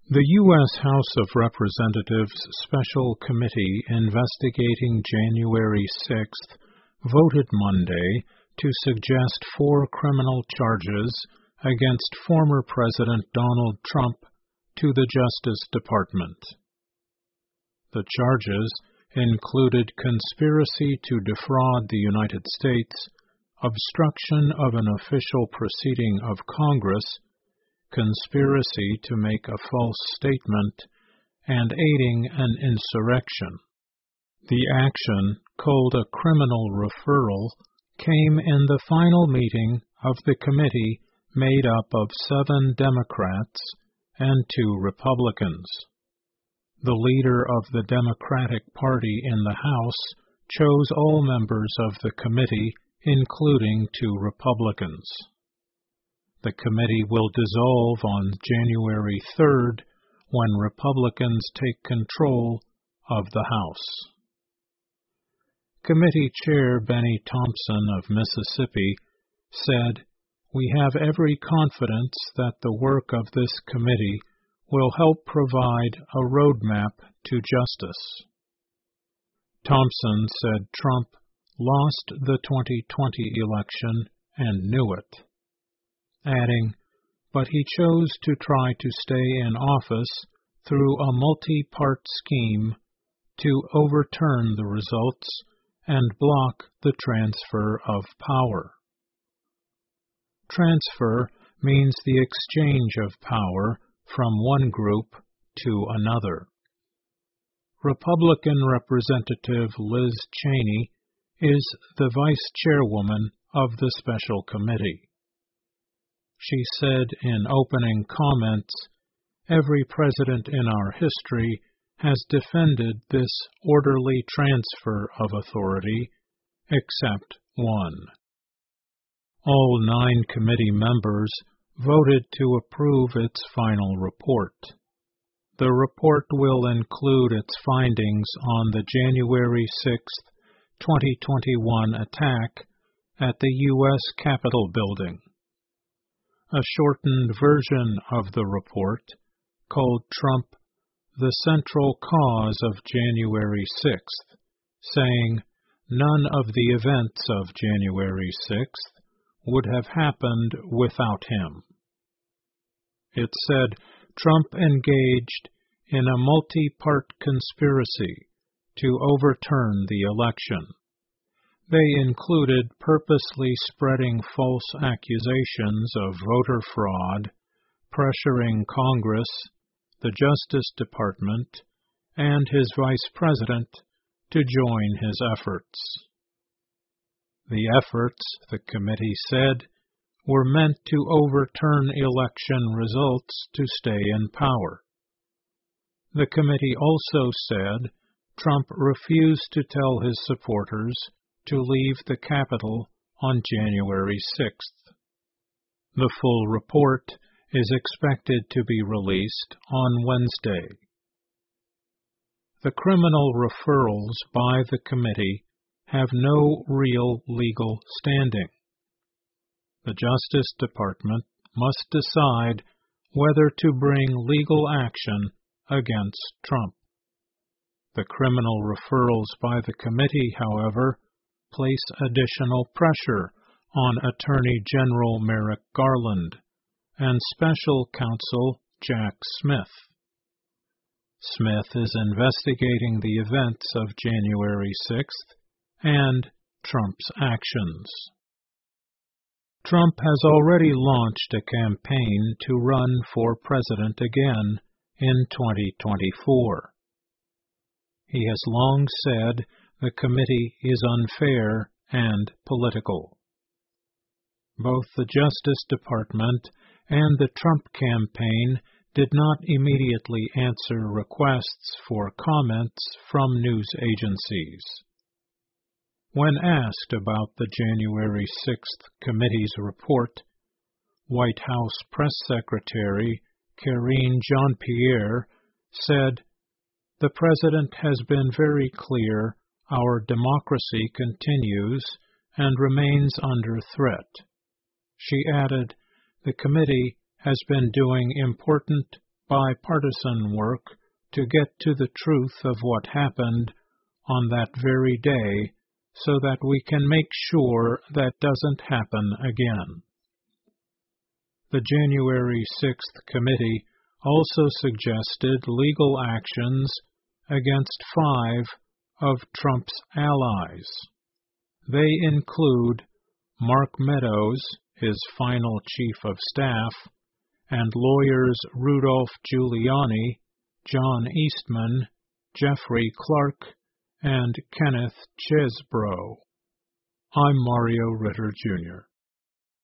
The U.S. House of Representatives Special Committee investigating January 6th voted Monday to suggest 4 criminal charges against former President Donald Trump to the Justice Department. The charges included conspiracy to defraud the United States, obstruction of an official proceeding of Congress, conspiracy to make a false statement, and aiding an insurrection. The action, called a criminal referral, came in the final meeting of the committee made up of 7 Democrats and 2 Republicans. The leader of the Democratic Party in the House chose all members of the committee, including 2 Republicans. The committee will dissolve on January 3rd when Republicans take control of the House. Committee Chair Benny Thompson of Mississippi said, "We have every confidence that the work of this committee will help provide a roadmap to justice." Thompson said Trump lost the 2020 election and knew it, adding, "But he chose to try to stay in office through a multi-part scheme to overturn the results and block the transfer of power." Transfer means the exchange of power from one group to another. Republican Representative Liz Cheney is the vice chairwoman of the special committee. She said in opening comments, "Every president in our history has defended this orderly transfer of authority, except one." All 9 committee members voted to approve its final report. The report will include its findings on the January 6th, 2021 attack at the U.S. Capitol building. A shortened version of the report, called Trump the Central Cause of January 6th, saying none of the events of January 6th would have happened without him. It said Trump engaged in a multi-part conspiracy to overturn the election. They included purposely spreading false accusations of voter fraud, pressuring Congress, the Justice Department, and his vice president to join his efforts. The efforts, the committee said, were meant to overturn election results to stay in power. The committee also said Trump refused to tell his supporters to leave the Capitol on January 6th. The full report is expected to be released on Wednesday. The criminal referrals by the committee have no real legal standing. The Justice Department must decide whether to bring legal action against Trump. The criminal referrals by the committee, however, place additional pressure on Attorney General Merrick Garland and Special Counsel Jack Smith. Smith is investigating the events of January 6th and Trump's actions. Trump has already launched a campaign to run for president again in 2024. He has long said the committee is unfair and political. Both the Justice Department and the Trump campaign did not immediately answer requests for comments from news agencies. When asked about the January 6th committee's report, White House Press Secretary Karine Jean-Pierre said, "The President has been very clear our democracy continues and remains under threat." She added, "The committee has been doing important bipartisan work to get to the truth of what happened on that very day so that we can make sure that doesn't happen again. The January 6th committee also suggested legal actions against 5 of Trump's allies. They include Mark Meadows, his final chief of staff, and lawyers Rudolph Giuliani, John Eastman, Jeffrey Clark, and Kenneth Chesebro. I'm Mario Ritter, Jr.